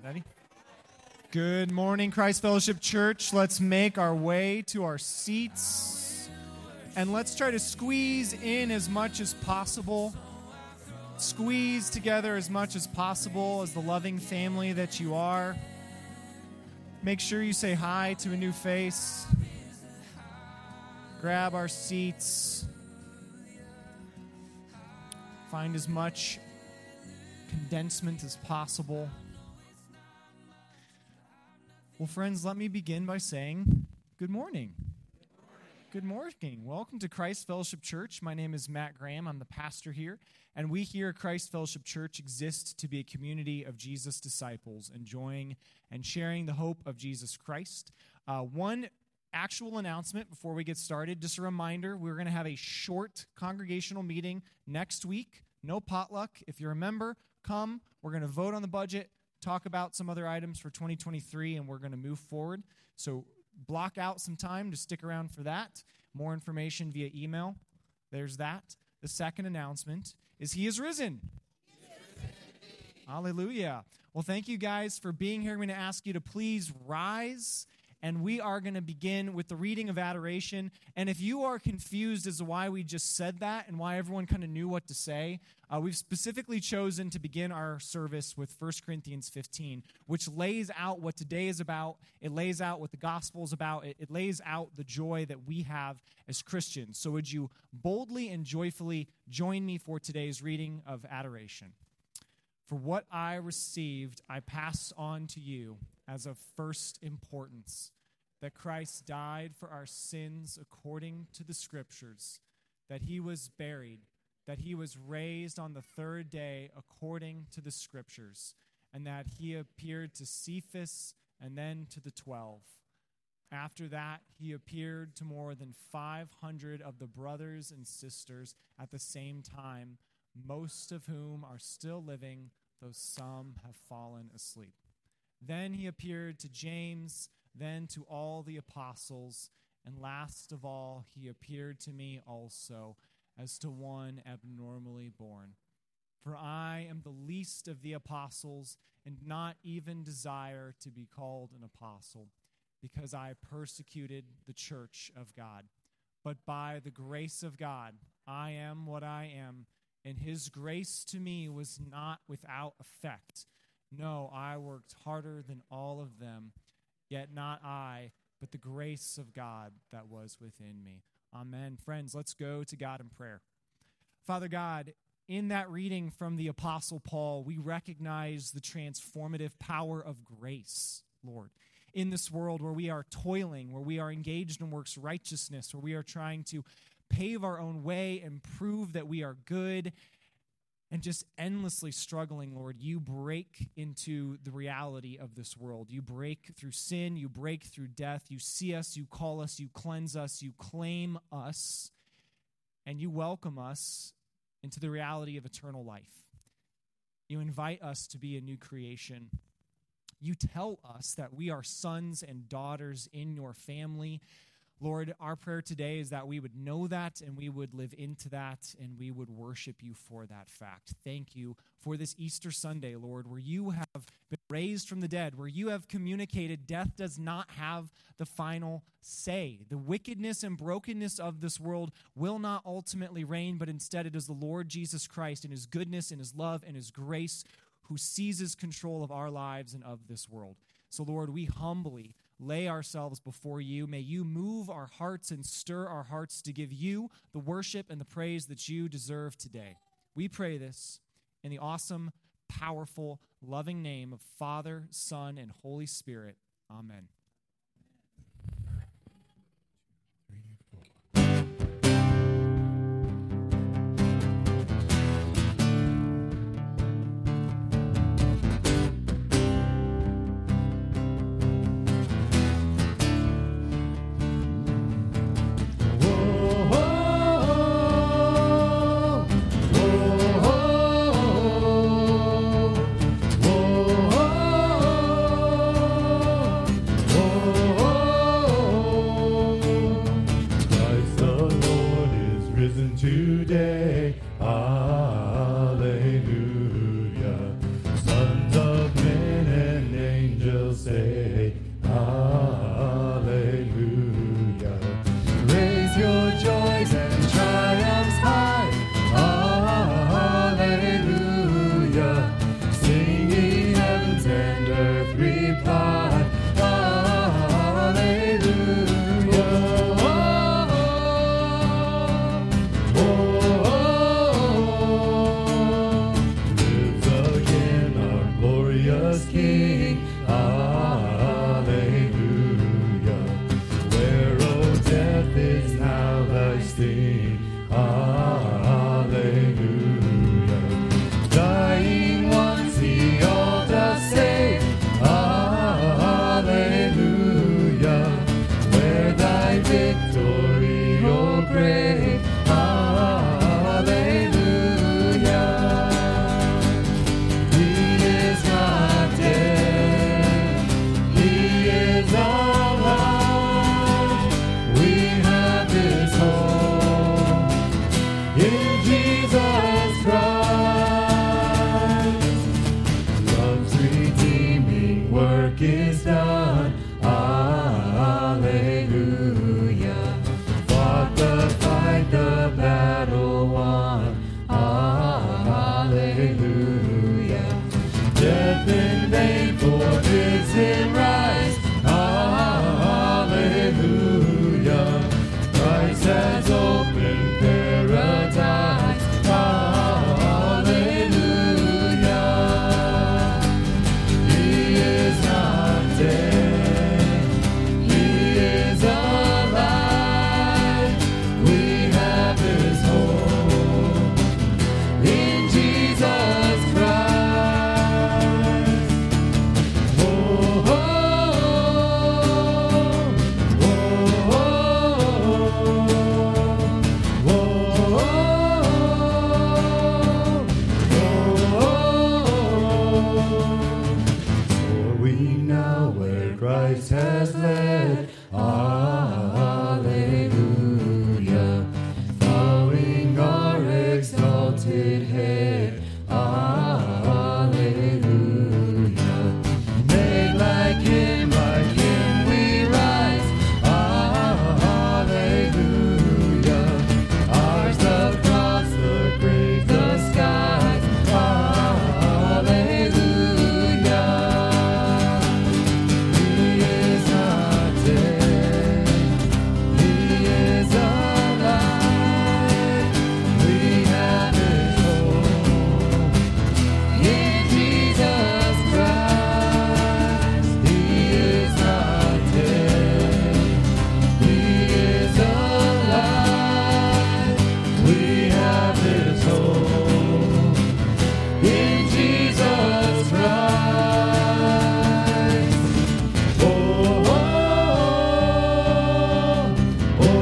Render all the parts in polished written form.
Ready? Good morning, Christ Fellowship Church. Let's make our way to our seats. And let's try to squeeze in as much as possible. Squeeze together as much as possible as the loving family that you are. Make sure you say hi to a new face. Grab our seats. Find as much condensement as possible. Well, friends, let me begin by saying good morning. Good morning. Welcome to Christ Fellowship Church. My name is Matt Graham. I'm the pastor here, and we here at Christ Fellowship Church exist to be a community of Jesus disciples, enjoying and sharing the hope of Jesus Christ. One actual announcement before we get started, just a reminder, we're going to have a short congregational meeting next week. No potluck. If you're a member, come. We're going to vote on the budget, talk about some other items for 2023, and we're going to move forward. So block out some time to stick around for that. More information via email. There's that. The second announcement is He is risen. Hallelujah. Well, thank you guys for being here. I'm going to ask you to please rise, and we are going to begin with the reading of adoration. And if you are confused as to why we just said that and why everyone kind of knew what to say, we've specifically chosen to begin our service with 1 Corinthians 15, which lays out what today is about. It lays out what the gospel is about. It lays out the joy that we have as Christians. So would you boldly and joyfully join me for today's reading of adoration? For what I received, I pass on to you as of first importance, that Christ died for our sins according to the Scriptures, that He was buried, that He was raised on the third day according to the Scriptures, and that He appeared to Cephas and then to the 12. After that, He appeared to more than 500 of the brothers and sisters at the same time, most of whom are still living, though some have fallen asleep. Then He appeared to James, then to all the apostles, and last of all, He appeared to me also, as to one abnormally born. For I am the least of the apostles, and not even desire to be called an apostle, because I persecuted the church of God. But by the grace of God, I am what I am, and His grace to me was not without effect. No, I worked harder than all of them, yet not I, but the grace of God that was within me. Amen. Friends, let's go to God in prayer. Father God, in that reading from the Apostle Paul, we recognize the transformative power of grace, Lord. In this world where we are toiling, where we are engaged in works righteousness, where we are trying to pave our own way and prove that we are good, and just endlessly struggling, Lord, you break into the reality of this world. You break through sin. You break through death. You see us. You call us. You cleanse us. You claim us. And you welcome us into the reality of eternal life. You invite us to be a new creation. You tell us that we are sons and daughters in your family. Lord, our prayer today is that we would know that and we would live into that and we would worship you for that fact. Thank you for this Easter Sunday, Lord, where you have been raised from the dead, where you have communicated death does not have the final say. The wickedness and brokenness of this world will not ultimately reign, but instead it is the Lord Jesus Christ in His goodness and His love and His grace who seizes control of our lives and of this world. So, Lord, we humbly lay ourselves before you. May you move our hearts and stir our hearts to give you the worship and the praise that you deserve today. We pray this in the awesome, powerful, loving name of Father, Son, and Holy Spirit. Amen. Jesus Christ. Love's redeeming work is done. Hallelujah. Fought the fight, the battle won. Hallelujah. Death in vain, for risen rise. Hallelujah. Christ has opened paradise. Hallelujah. He is not dead. He is alive. We have his hope in Jesus Christ. Oh, oh, oh, oh, for we know where Christ has led. Hallelujah. Following our exalted head. Hallelujah. Made like him we rise. Hallelujah. Ours the cross, the grave, the skies. Hallelujah. He is not dead. He is alive. We have his hope in Jesus Christ. He is not dead. He is alive. We have his hope in Jesus Christ. Oh, oh, oh, oh,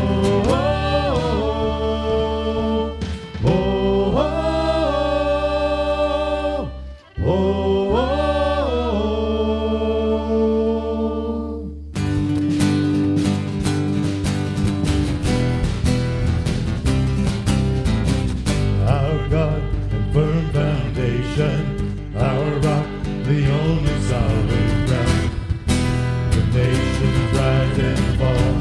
oh, oh, oh, Our God and firm foundation, our rock, the only solid ground. The nations rise and fall.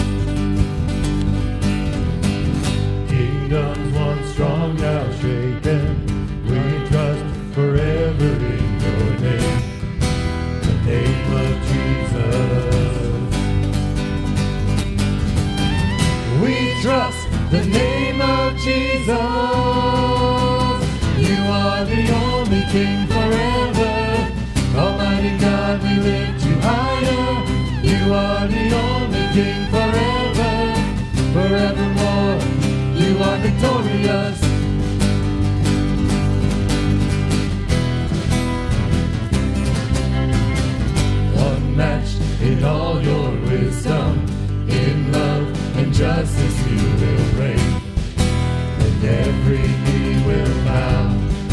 Kingdoms once strong, now shaken. We trust forever in your name, the name of Jesus. We trust the name of Jesus. You are the only King forever. Almighty God, we lift you higher. You are the only King forever. Forevermore, you are victorious. Unmatched in all your wisdom, in love and justice you will reign, and every knee will bow.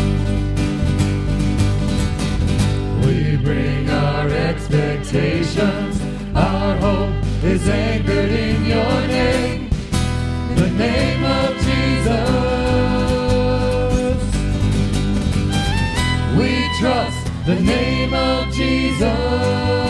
We bring our expectations, our hope is anchored in your name, the name of Jesus. We trust the name of Jesus.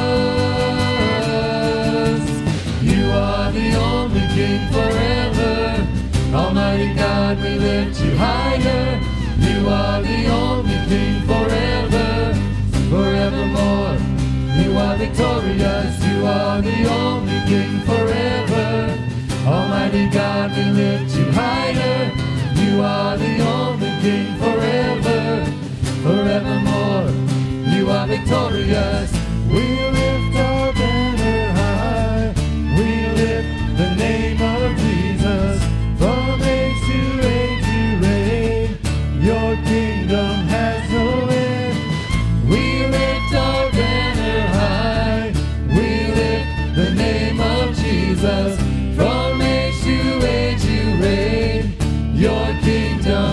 You are the only King forever. Almighty God, we lift you higher. You are the only King forever. Forevermore, you are victorious. You are the only King forever. Almighty God, we lift you higher. You are the only King forever. Forevermore, you are victorious. We lift our banner high. We lift the name of Jesus. From age to age you reign. Your kingdom has no end. We lift our banner high. We lift the name of Jesus. From age to age you reign. Your kingdom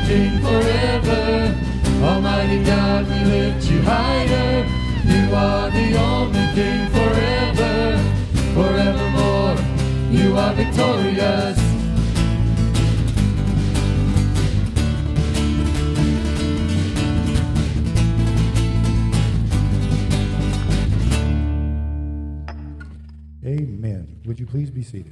King forever. Almighty God, we lift you higher. You are the only King forever. Forevermore, you are victorious. Amen. Would you please be seated?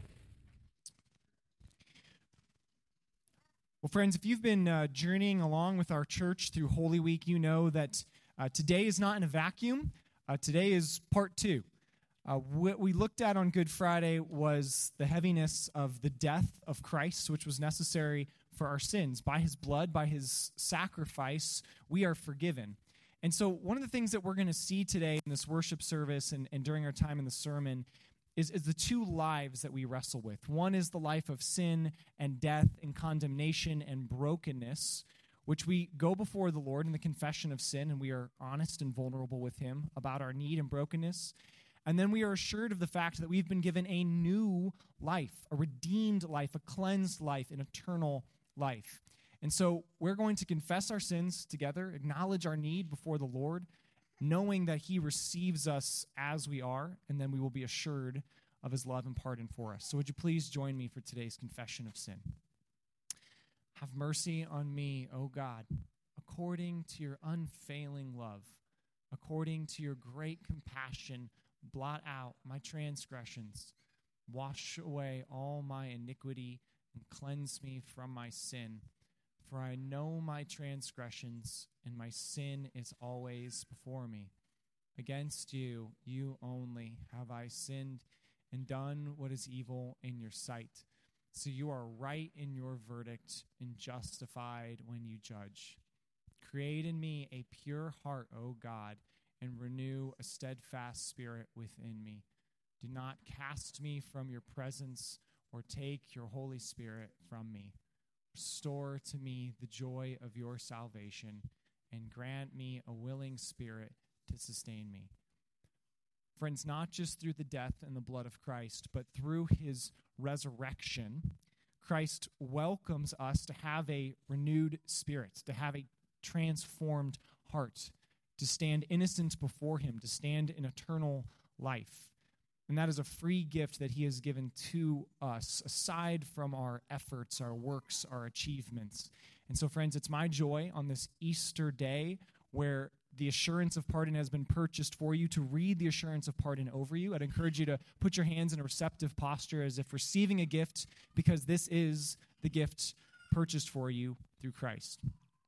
Well, friends, if you've been journeying along with our church through Holy Week, you know that today is not in a vacuum. Today is part 2. What we looked at on Good Friday was the heaviness of the death of Christ, which was necessary for our sins. By his blood, by his sacrifice, we are forgiven. And so one of the things that we're going to see today in this worship service and during our time in the sermon is the two lives that we wrestle with. One is the life of sin and death and condemnation and brokenness, which we go before the Lord in the confession of sin, and we are honest and vulnerable with him about our need and brokenness. And then we are assured of the fact that we've been given a new life, a redeemed life, a cleansed life, an eternal life. And so we're going to confess our sins together, acknowledge our need before the Lord, knowing that he receives us as we are, and then we will be assured of his love and pardon for us. So would you please join me for today's confession of sin? Have mercy on me, O God, according to your unfailing love, according to your great compassion, blot out my transgressions, wash away all my iniquity, and cleanse me from my sin. For I know my transgressions, and my sin is always before me. Against you, you only, have I sinned and done what is evil in your sight. So you are right in your verdict and justified when you judge. Create in me a pure heart, O God, and renew a steadfast spirit within me. Do not cast me from your presence or take your Holy Spirit from me. Restore to me the joy of your salvation, and grant me a willing spirit to sustain me. Friends, not just through the death and the blood of Christ, but through his resurrection, Christ welcomes us to have a renewed spirit, to have a transformed heart, to stand innocent before him, to stand in eternal life. And that is a free gift that he has given to us, aside from our efforts, our works, our achievements. And so, friends, it's my joy on this Easter day, where the assurance of pardon has been purchased for you, to read the assurance of pardon over you. I'd encourage you to put your hands in a receptive posture as if receiving a gift, because this is the gift purchased for you through Christ.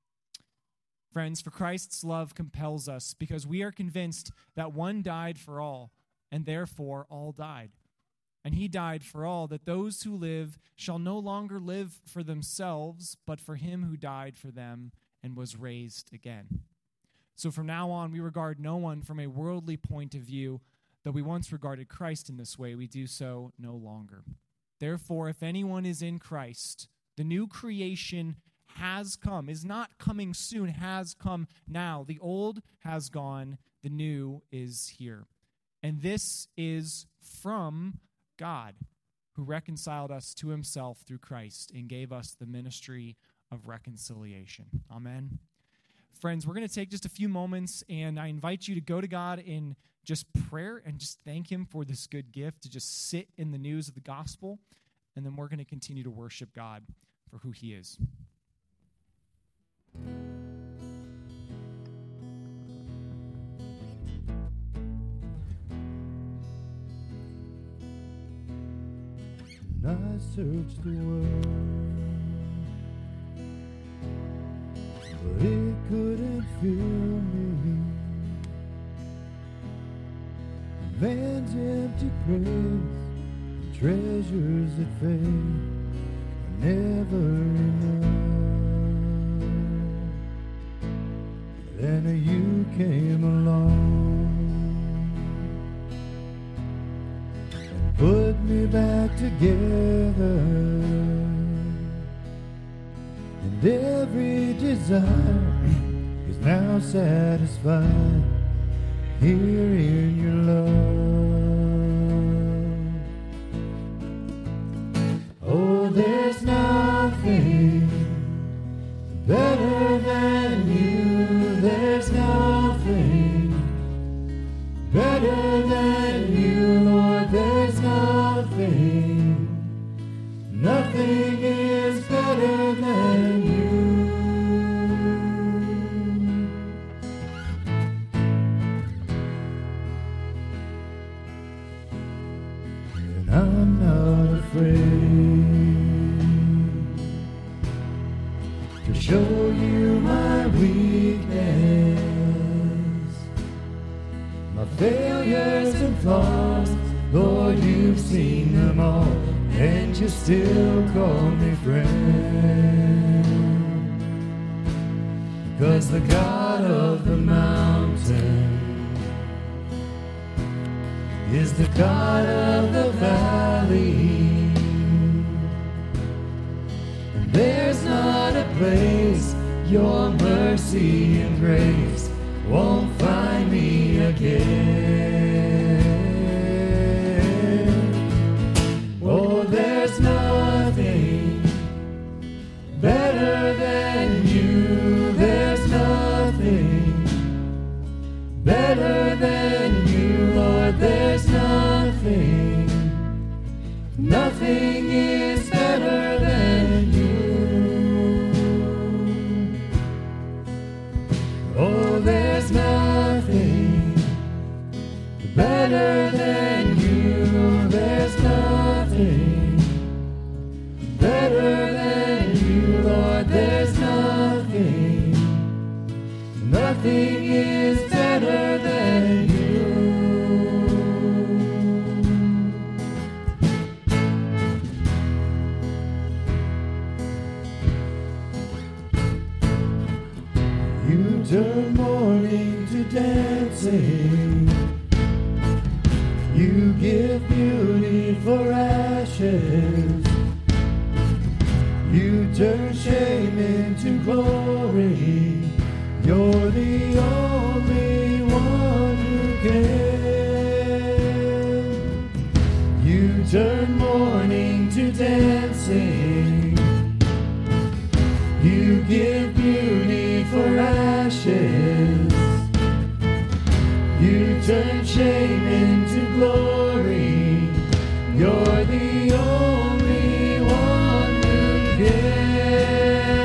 Friends, for Christ's love compels us, because we are convinced that one died for all, and therefore all died. And he died for all, that those who live shall no longer live for themselves, but for him who died for them and was raised again. So from now on, we regard no one from a worldly point of view. Though we once regarded Christ in this way, we do so no longer. Therefore, if anyone is in Christ, the new creation has come, is not coming soon, has come now. The old has gone, the new is here. And this is from God, who reconciled us to himself through Christ and gave us the ministry of reconciliation. Amen. Friends, we're going to take just a few moments, and I invite you to go to God in just prayer and just thank him for this good gift, to just sit in the news of the gospel, and then we're going to continue to worship God for who he is. And I searched the world, but it couldn't fill me. Man's empty praise, treasures that fade, are never enough. Then you came along, put me back together, and every desire is now satisfied here in your love. Oh, there's nothing to show you my weakness, my failures and flaws. Lord, you've seen them all, and you still call me friend. 'Cause the God of the mountain is the God of the valley, and there's not a place your mercy and grace won't find me again. Oh, there's nothing better than you. There's nothing better than you, Lord. There's nothing, nothing is better than you. Oh, there's nothing better than you. There's nothing better than you, Lord. There's nothing, nothing is better than you. You turn mourning to dancing. You give beauty for ashes. You turn shame into glory. You're the only one who can. You turn mourning to dancing. You give beauty for ashes. You turn shame into glory. You're the only one who can.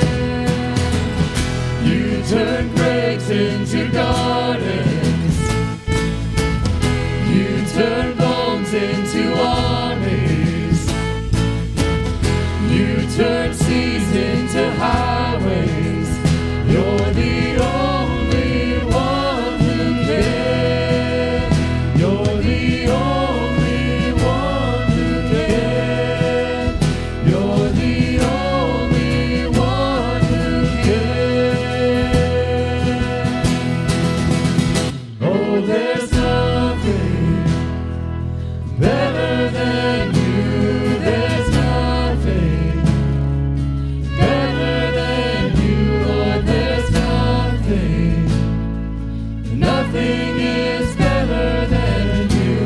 You turn breaks into gardens. You turn bones into armies. You turn seas into highways. You're the only one who can. You're the only one who can. You're the only one who can. Oh, there's nothing better than you. There's nothing better than you, Lord. There's nothing, nothing is better than you.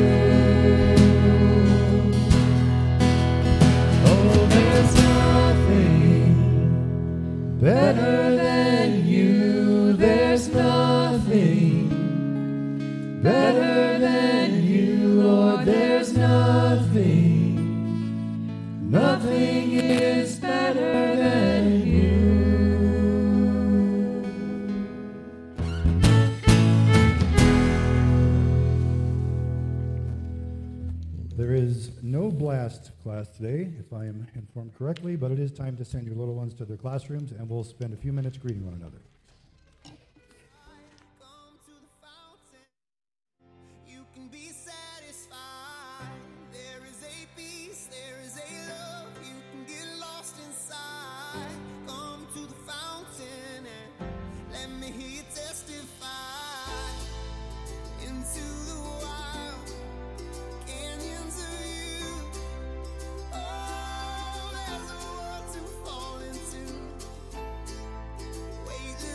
Oh, there's nothing better than you. There's nothing better than you, Lord. There's nothing, nothing is better than you. There is no blast class today, if I am informed correctly, but it is time to send your little ones to their classrooms, and we'll spend a few minutes greeting one another. Come to the fountain, you can be satisfied. There is a peace, there is a love, you can get lost inside. Come to the fountain and let me hear you testify. Into the wild canyons of you. Oh, there's a world to fall into. Weightless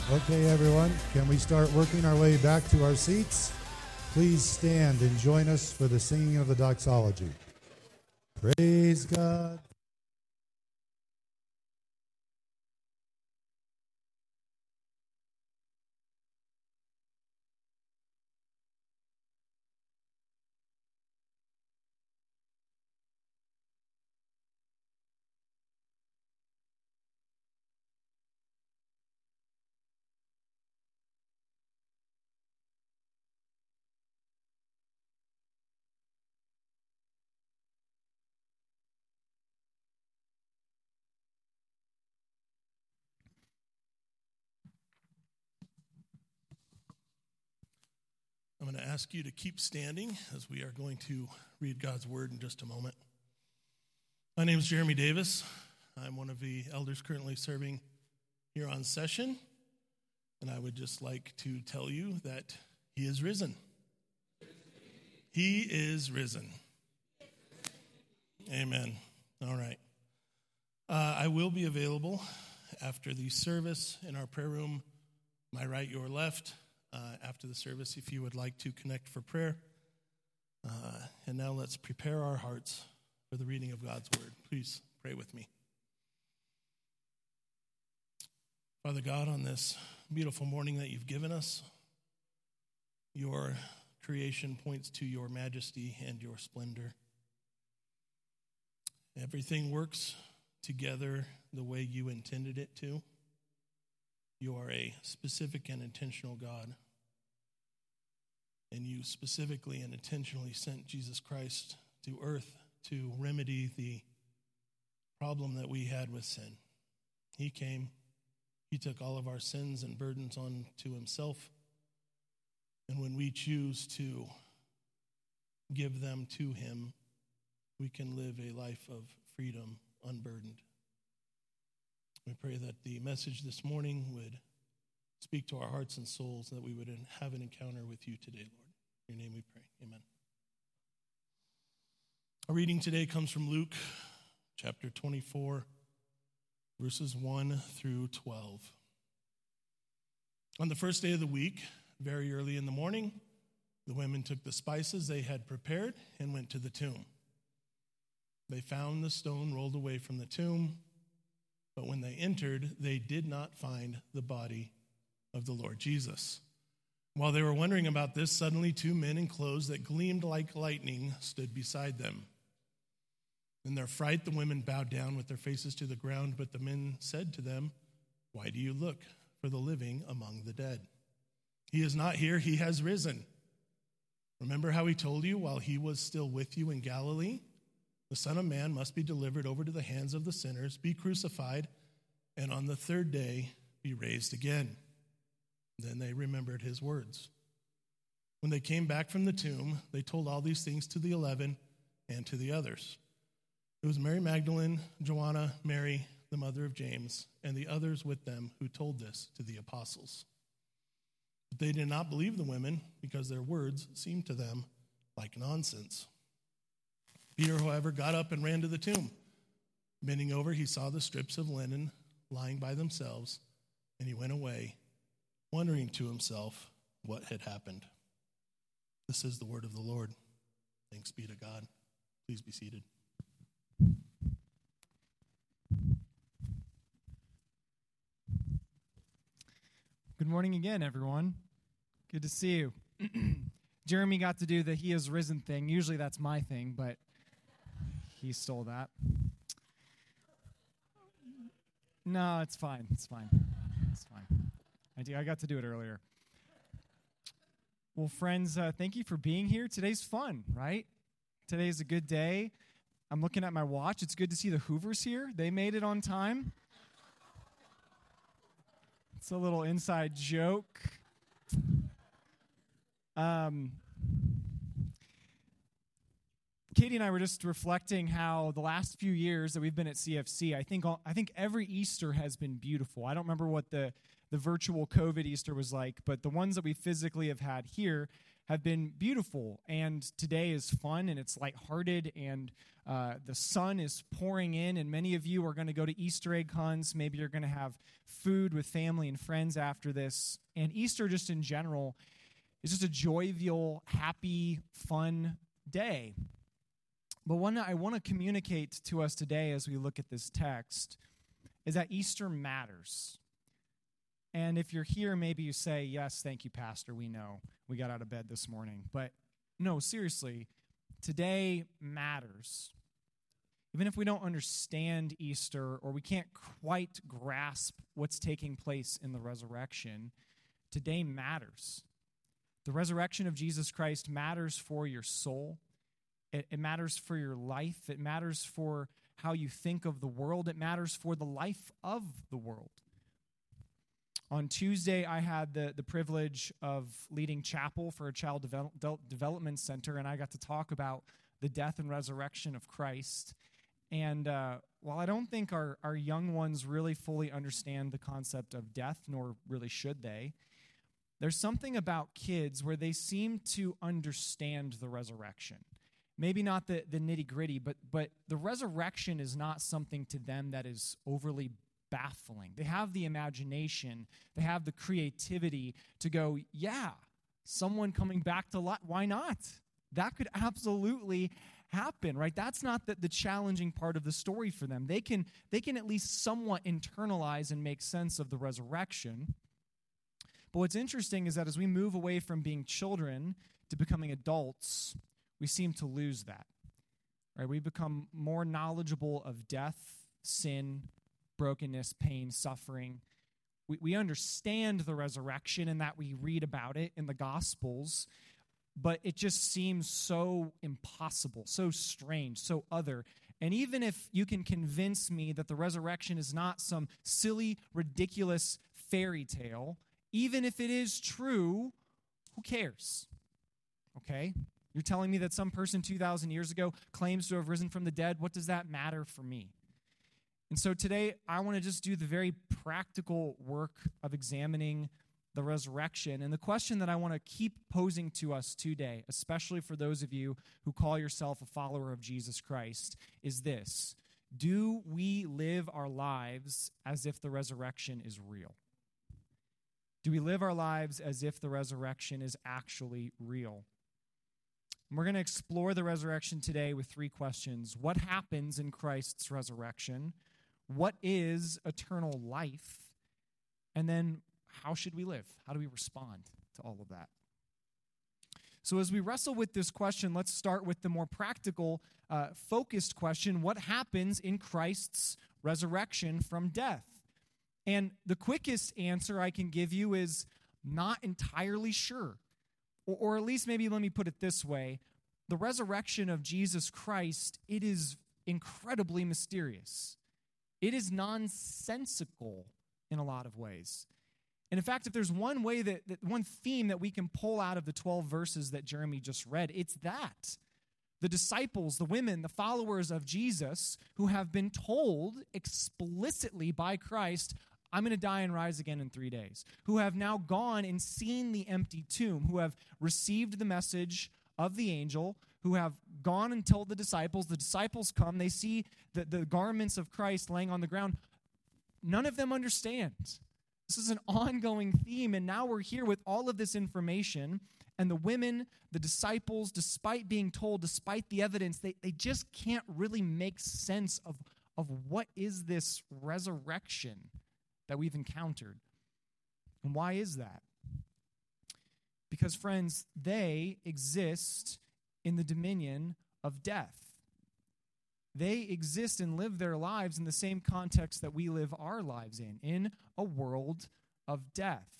Okay, everyone, can we start working our way back to our seats? Please stand and join us for the singing of the doxology. Praise God. I'm going to ask you to keep standing as we are going to read God's word in just a moment. My name is Jeremy Davis. I'm one of the elders currently serving here on session, and I would just like to tell you that he is risen. He is risen. Amen. All right. I will be available after the service in our prayer room, my right, your left. After the service, if you would like to connect for prayer. And now let's prepare our hearts for the reading of God's word. Please pray with me. Father God, on this beautiful morning that you've given us, your creation points to your majesty and your splendor. Everything works together the way you intended it to. You are a specific and intentional God. And you specifically and intentionally sent Jesus Christ to earth to remedy the problem that we had with sin. He came, he took all of our sins and burdens on to himself. And when we choose to give them to him, we can live a life of freedom unburdened. We pray that the message this morning would speak to our hearts and souls, that we would have an encounter with you today, Lord. In your name we pray. Amen. Our reading today comes from Luke chapter 24, verses 1 through 12. On the first day of the week, very early in the morning, the women took the spices they had prepared and went to the tomb. They found the stone rolled away from the tomb, but when they entered, they did not find the body of the Lord Jesus. While they were wondering about this, suddenly 2 men in clothes that gleamed like lightning stood beside them. In their fright, the women bowed down with their faces to the ground, but the men said to them, "Why do you look for the living among the dead? He is not here, he has risen. Remember how he told you while he was still with you in Galilee? The Son of Man must be delivered over to the hands of the sinners, be crucified, and on the third day be raised again." Then they remembered his words. When they came back from the tomb, they told all these things to the 11 and to the others. It was Mary Magdalene, Joanna, Mary, the mother of James, and the others with them who told this to the apostles. But they did not believe the women because their words seemed to them like nonsense. Peter, however, got up and ran to the tomb. Bending over, he saw the strips of linen lying by themselves, and he went away, wondering to himself what had happened. This is the word of the Lord. Thanks be to God. Please be seated. Good morning again, everyone. Good to see you. Jeremy got to do the he is risen thing. Usually that's my thing, but he stole that. No, it's fine. It's fine. It's fine. I got to do it earlier. Well, friends, thank you for being here. Today's fun, right? Today's a good day. I'm looking at my watch. It's good to see the Hoovers here. They made it on time. It's a little inside joke. Katie and I were just reflecting how the last few years that we've been at CFC, I think every Easter has been beautiful. I don't remember what the virtual COVID Easter was like, but the ones that we physically have had here have been beautiful, and today is fun, and it's lighthearted, and the sun is pouring in, and many of you are going to go to Easter egg hunts. Maybe you're going to have food with family and friends after this, and Easter just in general is just a jovial, happy, fun day. But one I want to communicate to us today as we look at this text is that Easter matters. And if you're here, maybe you say, yes, thank you, Pastor, we know. We got out of bed this morning. But no, seriously, today matters. Even if we don't understand Easter or we can't quite grasp what's taking place in the resurrection, today matters. The resurrection of Jesus Christ matters for your soul. It matters for your life. It matters for how you think of the world. It matters for the life of the world. On Tuesday, I had the privilege of leading chapel for a child development center, and I got to talk about the death and resurrection of Christ. And while I don't think our young ones really fully understand the concept of death, nor really should they, there's something about kids where they seem to understand the resurrection. Maybe not the nitty-gritty, but the resurrection is not something to them that is overly baffling. They have the imagination, they have the creativity to go, yeah, someone coming back to life, why not? That could absolutely happen, right? That's not the challenging part of the story for them. They can at least somewhat internalize and make sense of the resurrection. But what's interesting is that as we move away from being children to becoming adults, we seem to lose that, right? We become more knowledgeable of death, sin, brokenness, pain, suffering. We understand the resurrection and that we read about it in the Gospels, but it just seems so impossible, so strange, so other. And even if you can convince me that the resurrection is not some silly, ridiculous fairy tale, even if it is true, who cares? Okay? You're telling me that some person 2,000 years ago claims to have risen from the dead. What does that matter for me? And so today, I want to just do the very practical work of examining the resurrection. And the question that I want to keep posing to us today, especially for those of you who call yourself a follower of Jesus Christ, is this: do we live our lives as if the resurrection is real? Do we live our lives as if the resurrection is actually real? And we're going to explore the resurrection today with three questions. What happens in Christ's resurrection? What is eternal life? And then how should we live? How do we respond to all of that? So as we wrestle with this question, let's start with the more practical, focused question. What happens in Christ's resurrection from death? And the quickest answer I can give you is not entirely sure. Or at least maybe let me put it this way. The resurrection of Jesus Christ, it is incredibly mysterious. It is nonsensical in a lot of ways. And in fact, if there's one way that one theme that we can pull out of the 12 verses that Jeremy just read, it's that. The disciples, the women, the followers of Jesus who have been told explicitly by Christ, I'm going to die and rise again in 3 days, who have now gone and seen the empty tomb, who have received the message of the angel, who have gone and told the disciples come, they see the garments of Christ laying on the ground. None of them understand. This is an ongoing theme, and now we're here with all of this information, and the women, the disciples, despite being told, despite the evidence, they just can't really make sense of what is this resurrection that we've encountered. And why is that? Because, friends, they exist in the dominion of death. They exist and live their lives in the same context that we live our lives in a world of death.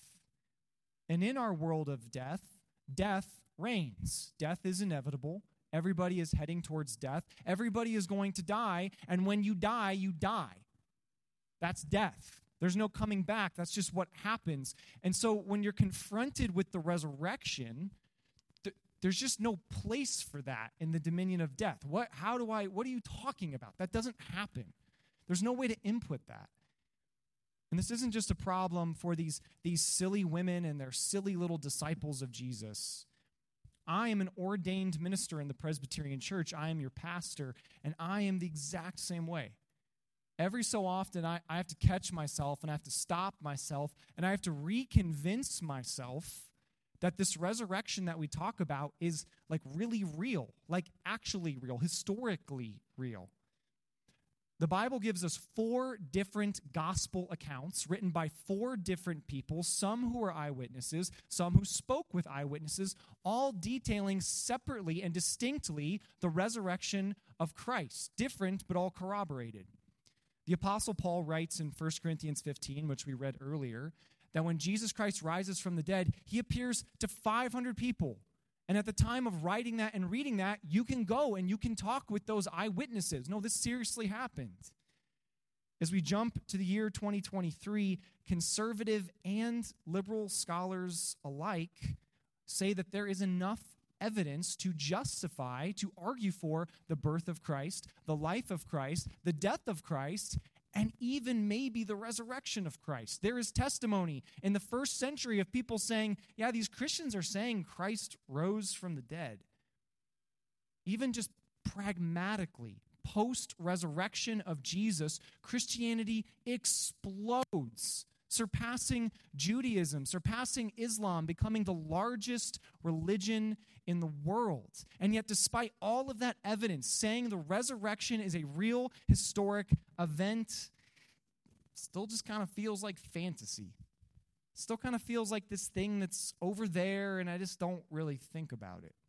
And in our world of death, death reigns. Death is inevitable. Everybody is heading towards death. Everybody is going to die, and when you die, you die. That's death. There's no coming back. That's just what happens. And so when you're confronted with the resurrection, there's just no place for that in the dominion of death. What are you talking about? That doesn't happen. There's no way to input that. And this isn't just a problem for these silly women and their silly little disciples of Jesus. I am an ordained minister in the Presbyterian Church. I am your pastor, and I am the exact same way. Every so often, I have to catch myself, and I have to stop myself, and I have to reconvince myself that this resurrection that we talk about is like really real, like actually real, historically real. The Bible gives us 4 different gospel accounts written by 4 different people, some who were eyewitnesses, some who spoke with eyewitnesses, all detailing separately and distinctly the resurrection of Christ, different but all corroborated. The Apostle Paul writes in 1 Corinthians 15, which we read earlier, that when Jesus Christ rises from the dead, he appears to 500 people. And at the time of writing that and reading that, you can go and you can talk with those eyewitnesses. No, this seriously happened. As we jump to the year 2023, conservative and liberal scholars alike say that there is enough evidence to justify, to argue for the birth of Christ, the life of Christ, the death of Christ, and even maybe the resurrection of Christ. There is testimony in the first century of people saying, yeah, these Christians are saying Christ rose from the dead. Even just pragmatically, post-resurrection of Jesus, Christianity explodes, surpassing Judaism, surpassing Islam, becoming the largest religion in the world. And yet, despite all of that evidence saying the resurrection is a real historic event, still just kind of feels like fantasy. Still kind of feels like this thing that's over there, and I just don't really think about it.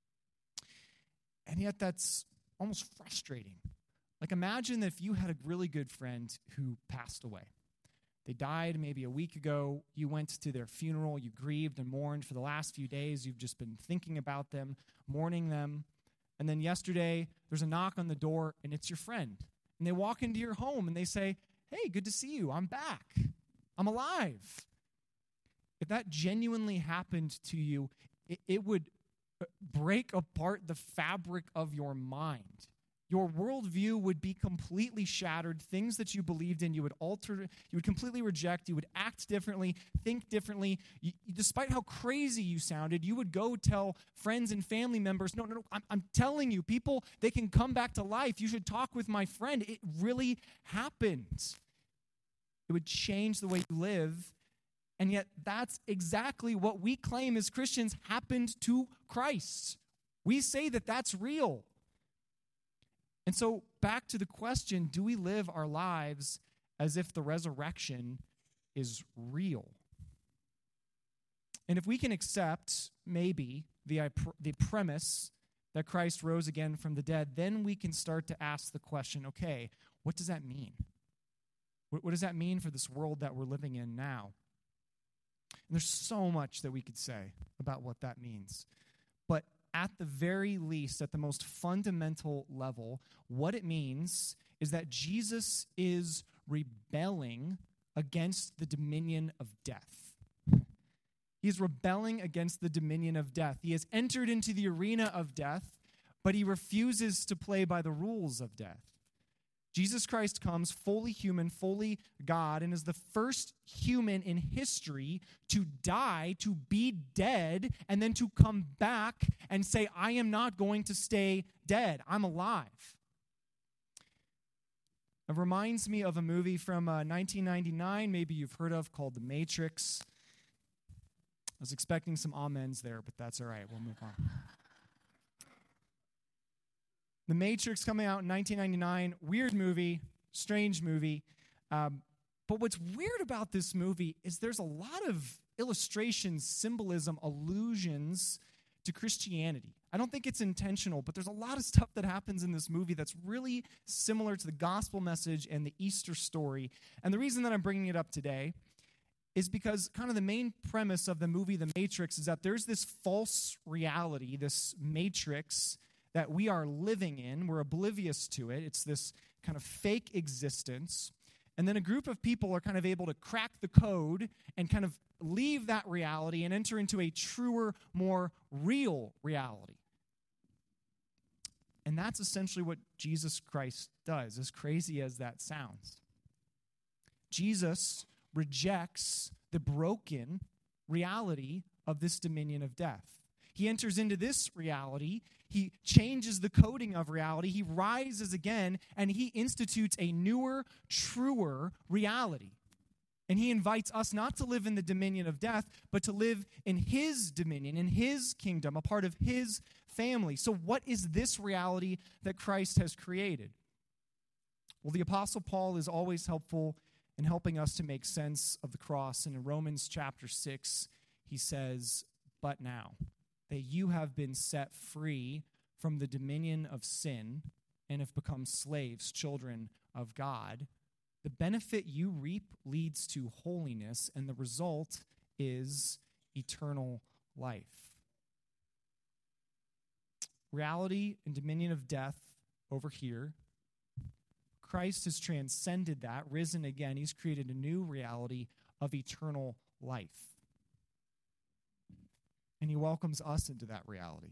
And yet, that's almost frustrating. Like, imagine that if you had a really good friend who passed away. They died maybe a week ago. You went to their funeral. You grieved and mourned for the last few days. You've just been thinking about them, mourning them. And then yesterday, there's a knock on the door, and it's your friend. And they walk into your home, and they say, hey, good to see you. I'm back. I'm alive. If that genuinely happened to you, it would break apart the fabric of your mind. Your worldview would be completely shattered. Things that you believed in, you would alter, you would completely reject, you would act differently, think differently. Despite how crazy you sounded, you would go tell friends and family members, no, I'm telling you, people, they can come back to life. You should talk with my friend. It really happened. It would change the way you live. And yet that's exactly what we claim as Christians happened to Christ. We say that that's real. And so back to the question, do we live our lives as if the resurrection is real? And if we can accept maybe the premise that Christ rose again from the dead, then we can start to ask the question, okay, what does that mean? What does that mean for this world that we're living in now? And there's so much that we could say about what that means. But at the very least, at the most fundamental level, what it means is that Jesus is rebelling against the dominion of death. He's rebelling against the dominion of death. He has entered into the arena of death, but he refuses to play by the rules of death. Jesus Christ comes fully human, fully God, and is the first human in history to die, to be dead, and then to come back and say, I am not going to stay dead. I'm alive. It reminds me of a movie from 1999, maybe you've heard of, called The Matrix. I was expecting some amens there, but that's all right. We'll move on. The Matrix coming out in 1999, weird movie, strange movie. But what's weird about this movie is there's a lot of illustrations, symbolism, allusions to Christianity. I don't think it's intentional, but there's a lot of stuff that happens in this movie that's really similar to the gospel message and the Easter story. And the reason that I'm bringing it up today is because kind of the main premise of the movie The Matrix is that there's this false reality, this matrix that we are living in. We're oblivious to it. It's this kind of fake existence. And then a group of people are kind of able to crack the code and kind of leave that reality and enter into a truer, more real reality. And that's essentially what Jesus Christ does, as crazy as that sounds. Jesus rejects the broken reality of this dominion of death. He enters into this reality. He changes the coding of reality. He rises again, and he institutes a newer, truer reality. And he invites us not to live in the dominion of death, but to live in his dominion, in his kingdom, a part of his family. So what is this reality that Christ has created? Well, the Apostle Paul is always helpful in helping us to make sense of the cross. And in Romans chapter 6, he says, "But now that you have been set free from the dominion of sin and have become slaves, children of God, the benefit you reap leads to holiness, and the result is eternal life." Reality and dominion of death over here. Christ has transcended that, risen again. He's created a new reality of eternal life. And he welcomes us into that reality.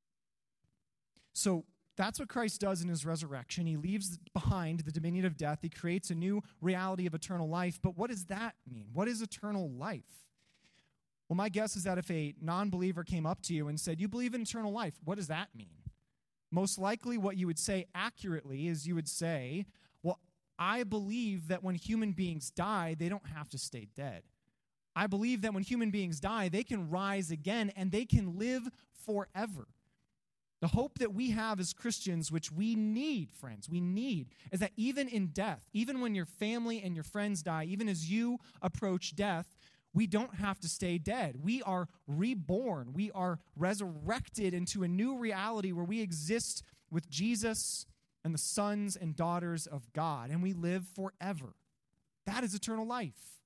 So that's what Christ does in his resurrection. He leaves behind the dominion of death. He creates a new reality of eternal life. But what does that mean? What is eternal life? Well, my guess is that if a non-believer came up to you and said, "You believe in eternal life," what does that mean? Most likely what you would say accurately is you would say, "Well, I believe that when human beings die, they don't have to stay dead. I believe that when human beings die, they can rise again and they can live forever." The hope that we have as Christians, which we need, friends, we need, is that even in death, even when your family and your friends die, even as you approach death, we don't have to stay dead. We are reborn. We are resurrected into a new reality where we exist with Jesus and the sons and daughters of God, and we live forever. That is eternal life.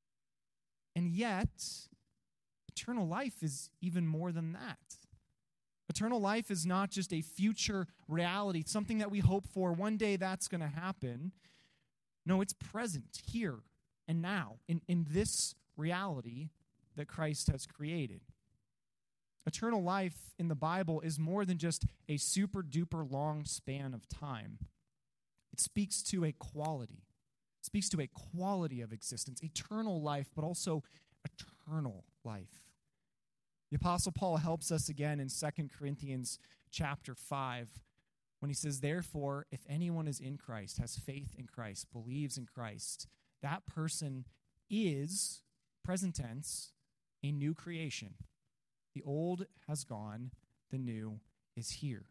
And yet, eternal life is even more than that. Eternal life is not just a future reality, something that we hope for. One day that's going to happen. No, it's present here and now in this reality that Christ has created. Eternal life in the Bible is more than just a super duper long span of time. It speaks to a quality. It speaks to a quality of existence, eternal life, but also eternal life. The Apostle Paul helps us again in 2 Corinthians chapter 5 when he says, "Therefore, if anyone is in Christ, has faith in Christ, believes in Christ, that person is," present tense, "a new creation. The old has gone, the new is here."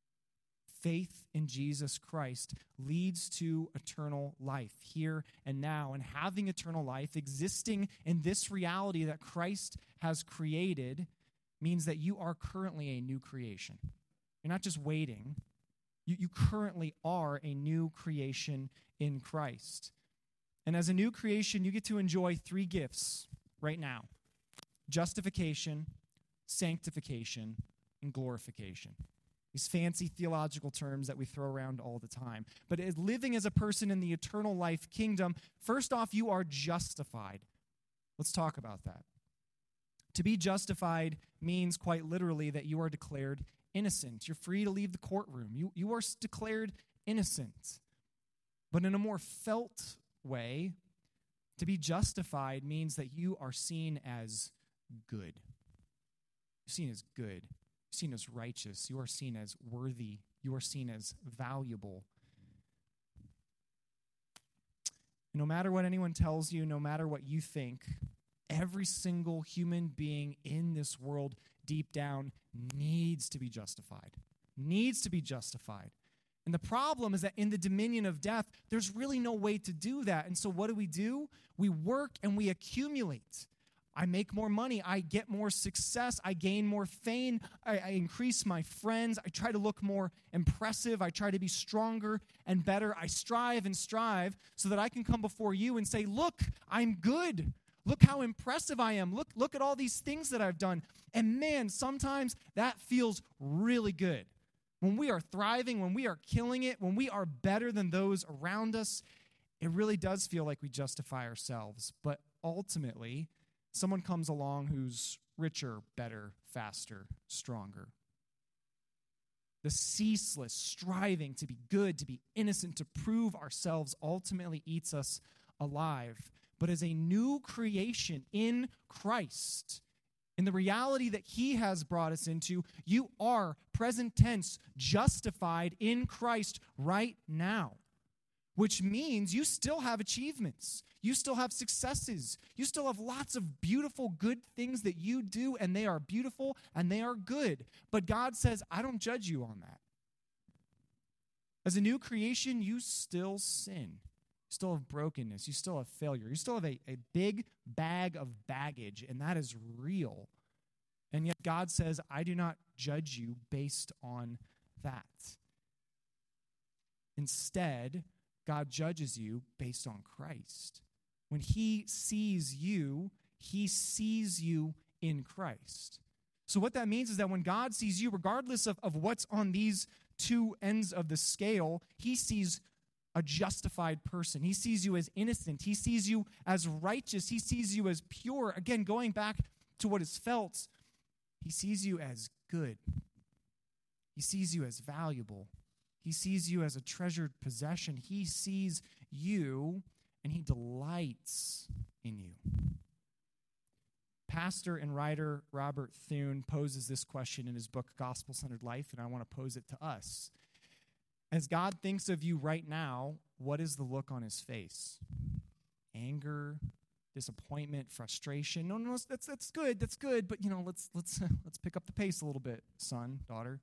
Faith in Jesus Christ leads to eternal life here and now. And having eternal life, existing in this reality that Christ has created, means that you are currently a new creation. You're not just waiting. You currently are a new creation in Christ. And as a new creation, you get to enjoy 3 gifts right now: justification, sanctification, and glorification. These fancy theological terms that we throw around all the time. But as living as a person in the eternal life kingdom, first off, you are justified. Let's talk about that. To be justified means quite literally that you are declared innocent. You're free to leave the courtroom. You are declared innocent. But in a more felt way, to be justified means that you are seen as good. You're seen as good. You're seen as righteous. You are seen as worthy. You are seen as valuable. No matter what anyone tells you, no matter what you think, every single human being in this world deep down needs to be justified. Needs to be justified. And the problem is that in the dominion of death, there's really no way to do that. And so what do? We work and we accumulate. I make more money. I get more success. I gain more fame. I increase my friends. I try to look more impressive. I try to be stronger and better. I strive and strive so that I can come before you and say, "Look, I'm good. Look how impressive I am. Look at all these things that I've done." And man, sometimes that feels really good. When we are thriving, when we are killing it, when we are better than those around us, it really does feel like we justify ourselves. But ultimately, someone comes along who's richer, better, faster, stronger. The ceaseless striving to be good, to be innocent, to prove ourselves ultimately eats us alive. But as a new creation in Christ, In the reality that he has brought us into, you are, present tense, justified in Christ right now, which means you still have achievements. You still have successes. You still have lots of beautiful, good things that you do, and they are beautiful and they are good. But God says, I don't judge you on that. As a new creation, you still sin. You still have brokenness. You still have failure. You still have a big bag of baggage, and that is real. And yet God says, I do not judge you based on that. Instead, God judges you based on Christ. When he sees you in Christ. So what that means is that when God sees you, regardless of what's on these two ends of the scale, he sees a justified person. He sees you as innocent. He sees you as righteous. He sees you as pure. Again, going back to what is felt, he sees you as good. He sees you as valuable. He sees you as a treasured possession. He sees you and he delights in you. Pastor and writer Robert Thune poses this question in his book, Gospel-Centered Life, and I want to pose it to us. As God thinks of you right now, what is the look on his face? Anger, disappointment, frustration? No, that's good, but let's pick up the pace a little bit, son, daughter.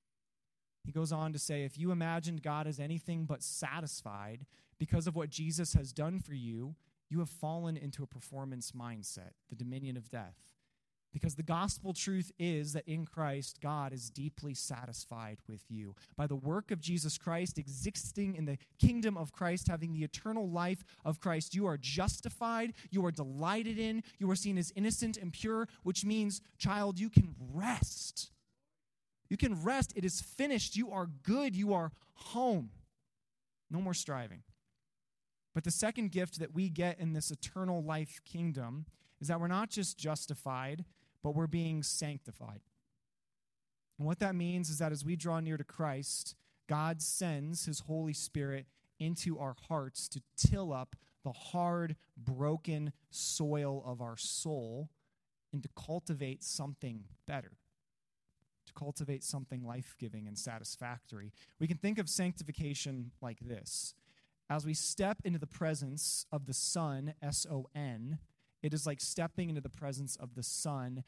He goes on to say, if you imagined God as anything but satisfied because of what Jesus has done for you, you have fallen into a performance mindset, the dominion of death. Because the gospel truth is that in Christ, God is deeply satisfied with you. By the work of Jesus Christ, existing in the kingdom of Christ, having the eternal life of Christ, you are justified, you are delighted in, you are seen as innocent and pure, which means, child, you can rest. You can rest. It is finished. You are good. You are home. No more striving. But the second gift that we get in this eternal life kingdom is that we're not just justified, but we're being sanctified. And what that means is that as we draw near to Christ, God sends his Holy Spirit into our hearts to till up the hard, broken soil of our soul and to cultivate something better, to cultivate something life-giving and satisfactory. We can think of sanctification like this. As we step into the presence of the Son, S-O-N, it is like stepping into the presence of the Son,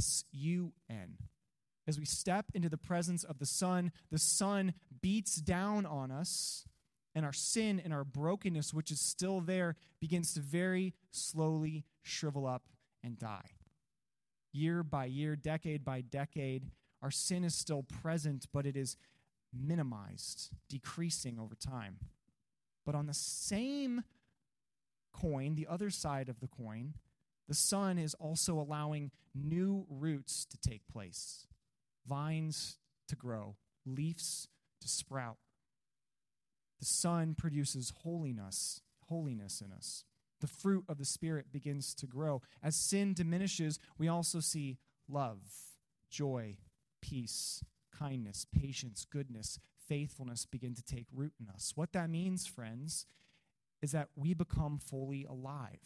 S-U-N. As we step into the presence of the Son beats down on us, and our sin and our brokenness, which is still there, begins to very slowly shrivel up and die. Year by year, decade by decade, our sin is still present, but it is minimized, decreasing over time. But on the same coin, the other side of the coin, the Son is also allowing new roots to take place, vines to grow, leaves to sprout. The Son produces holiness in us. The fruit of the Spirit begins to grow. As sin diminishes, we also see love, joy, peace, kindness, patience, goodness, faithfulness begin to take root in us. What that means, friends, is that we become fully alive,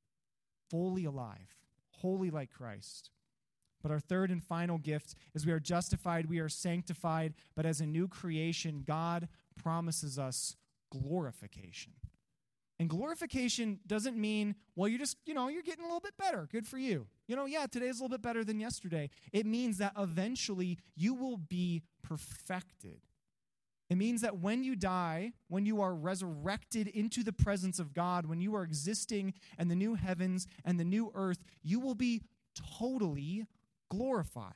holy like Christ. But our third and final gift is we are justified, we are sanctified, but as a new creation, God promises us glorification. And glorification doesn't mean, well, you're just, you're getting a little bit better. Good for you. Today's a little bit better than yesterday. It means that eventually you will be perfected. It means that when you die, when you are resurrected into the presence of God, when you are existing in the new heavens and the new earth, you will be totally glorified.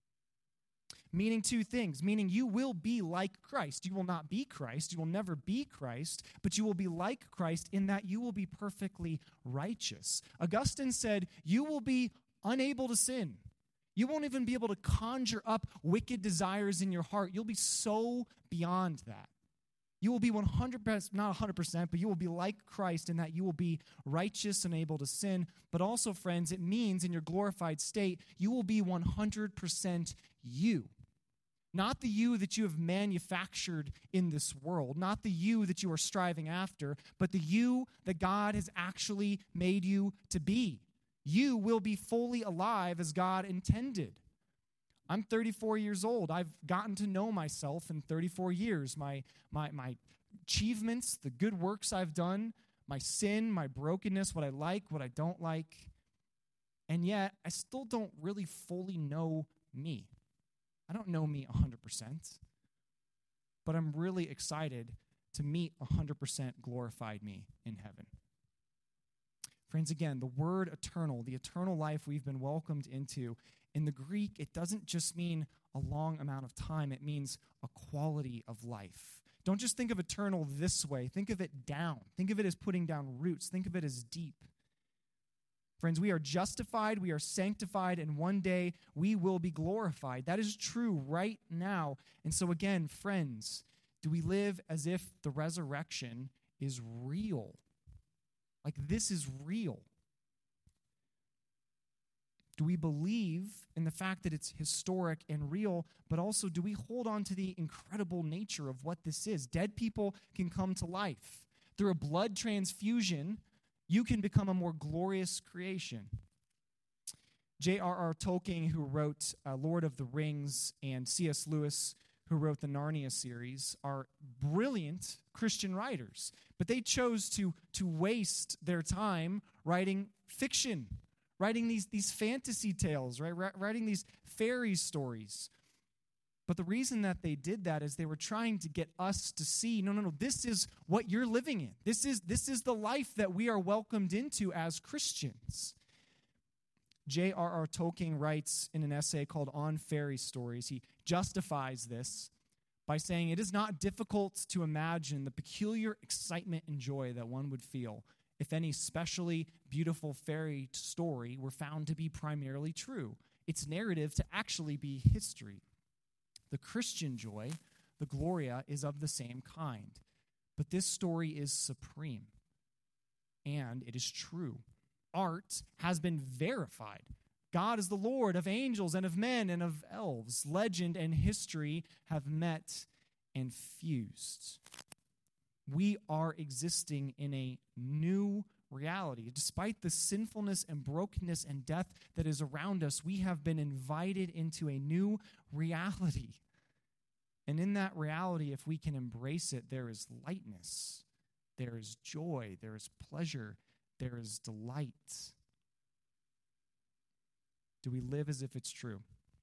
Meaning two things. Meaning you will be like Christ. You will not be Christ. You will never be Christ, but you will be like Christ in that you will be perfectly righteous. Augustine said, you will be unable to sin. You won't even be able to conjure up wicked desires in your heart. You'll be so beyond that. You will be 100%, not 100%, but you will be like Christ in that you will be righteous and able to sin. But also, friends, it means in your glorified state, you will be 100% you. Not the you that you have manufactured in this world, not the you that you are striving after, but the you that God has actually made you to be. you will be fully alive as God intended. I'm 34 years old. I've gotten to know myself in 34 years. My achievements, the good works I've done, my sin, my brokenness, what I like, what I don't like. And yet, I still don't really fully know me. I don't know me 100%. But I'm really excited to meet 100% glorified me in heaven. Friends, again, the word eternal, the eternal life we've been welcomed into, in the Greek, it doesn't just mean a long amount of time. It means a quality of life. Don't just think of eternal this way. Think of it down. Think of it as putting down roots. Think of it as deep. Friends, we are justified, we are sanctified, and one day we will be glorified. That is true right now. And so again, friends, do we live as if the resurrection is real? Like this is real. Do we believe in the fact that it's historic and real, but also do we hold on to the incredible nature of what this is? Dead people can come to life. Through a blood transfusion, you can become a more glorious creation. J.R.R. Tolkien, who wrote Lord of the Rings, and C.S. Lewis, who wrote the Narnia series, are brilliant Christian writers. But they chose to waste their time writing fiction, writing these fantasy tales, right? Writing these fairy stories. But the reason that they did that is they were trying to get us to see, no, this is what you're living in. This is the life that we are welcomed into as Christians. J.R.R. Tolkien writes in an essay called On Fairy Stories, he justifies this by saying it is not difficult to imagine the peculiar excitement and joy that one would feel if any specially beautiful fairy story were found to be primarily true, its narrative to actually be history. The Christian joy, the Gloria, is of the same kind. But this story is supreme, and it is true. Art has been verified. God is the Lord of angels and of men and of elves. Legend and history have met and fused. We are existing in a new reality. Despite the sinfulness and brokenness and death that is around us, we have been invited into a new reality. And in that reality, if we can embrace it, there is lightness, there is joy, there is pleasure, there is delight. Do we live as if it's true?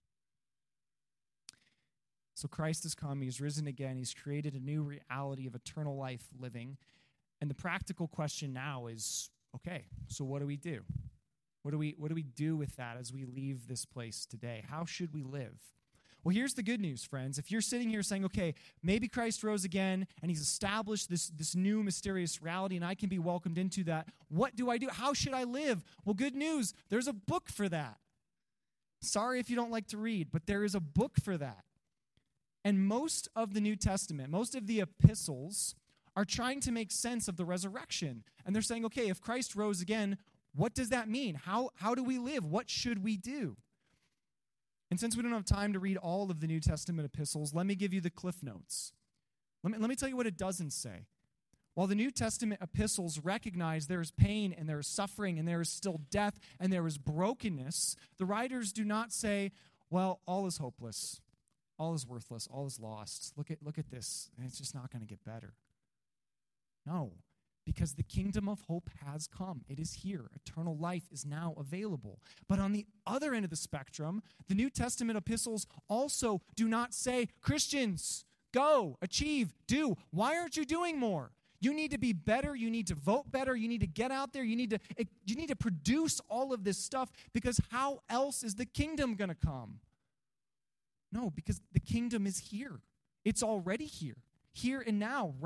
So Christ has come, he's risen again, he's created a new reality of eternal life living. And the practical question now is, okay, so what do we do? What do we do with that as we leave this place today? How should we live? Well, here's the good news, friends. If you're sitting here saying, okay, maybe Christ rose again and he's established this new mysterious reality and I can be welcomed into that, what do I do? How should I live? Well, good news, there's a book for that. Sorry if you don't like to read, but there is a book for that. And most of the New Testament, most of the epistles are trying to make sense of the resurrection. And they're saying, okay, if Christ rose again, what does that mean? How do we live? What should we do? And since we don't have time to read all of the New Testament epistles, let me give you the Cliff Notes. Let me tell you what it doesn't say. While the New Testament epistles recognize there is pain and there is suffering and there is still death and there is brokenness, the writers do not say, well, all is hopeless, all is worthless, all is lost. Look at this, and it's just not going to get better. No, because the kingdom of hope has come. It is here. Eternal life is now available. But on the other end of the spectrum, the New Testament epistles also do not say, Christians, go, achieve, do. Why aren't you doing more? You need to be better. You need to vote better. You need to get out there. You need to produce all of this stuff, because how else is the kingdom going to come? No, because the kingdom is here. It's already here and now.